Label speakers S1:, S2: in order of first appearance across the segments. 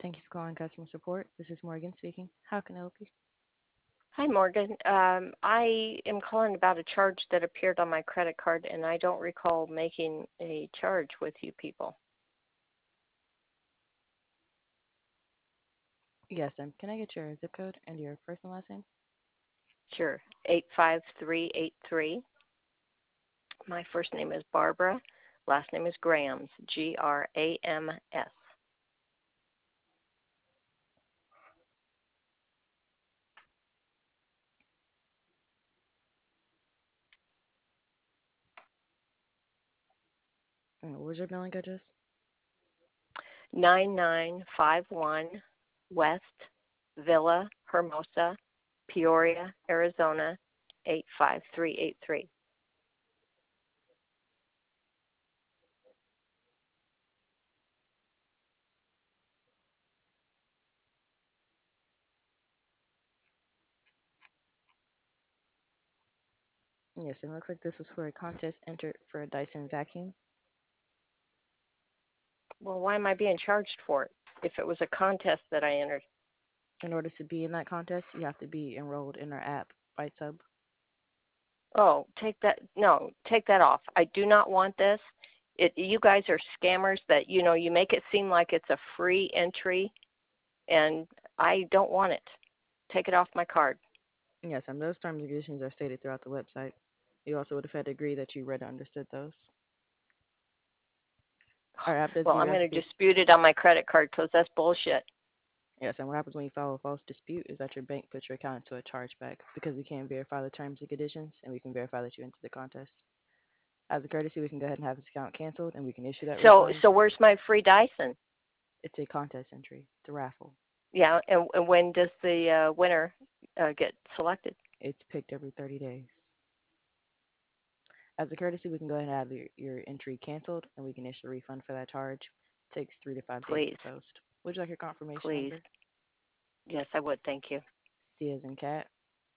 S1: Thank you for calling customer support. This is Morgan speaking. How can I help you?
S2: Hi, Morgan. I am calling about a charge that appeared on my credit card, and I don't recall making a charge with you people.
S1: Yes, can I get your zip code and your first and last name?
S2: Sure, 85383. My first name is Barbara. Last name is Grams, Grams.
S1: And what was your billing address?
S2: 9951 West Villa Hermosa, Peoria, Arizona, 85383.
S1: Yes, it looks like this was for a contest entered for a Dyson vacuum.
S2: Well, why am I being charged for it if it was a contest that I entered?
S1: In order to be in that contest, you have to be enrolled in our app, ByteSub.
S2: Oh, take that off. I do not want this. You guys are scammers that, you make it seem like it's a free entry, and I don't want it. Take it off my card.
S1: Yes, and those terms and conditions are stated throughout the website. You also would have had to agree that you read and understood those. Our app does
S2: Well,
S1: give
S2: I'm
S1: you
S2: going to
S1: access.
S2: dispute it on my credit card because that's bullshit.
S1: Yes, and what happens when you file a false dispute is that your bank puts your account into a chargeback because we can't verify the terms and conditions, and we can verify that you entered the contest. As a courtesy, we can go ahead and have this account canceled, and we can issue that
S2: So,
S1: refund.
S2: so where's my free Dyson?
S1: It's a contest entry. It's a raffle.
S2: Yeah, and when does the winner get selected?
S1: It's picked every 30 days. As a courtesy, we can go ahead and have your entry canceled, and we can issue a refund for that charge. It takes 3 to 5 days
S2: Please,
S1: to post. Would you like your confirmation
S2: please.
S1: number?
S2: Yes, I would. Thank you.
S1: C as in cat,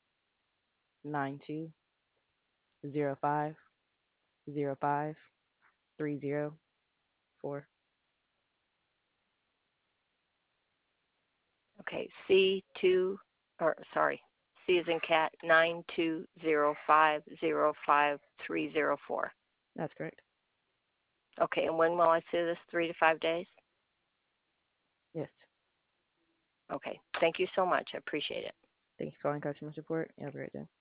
S1: 920505304304.
S2: Okay, C is in cat 920505304.
S1: That's correct.
S2: Okay, and when will I see this? 3 to 5 days?
S1: Yes.
S2: Okay, thank you so much. I appreciate it.
S1: Thank you for calling customer support. You have a great day.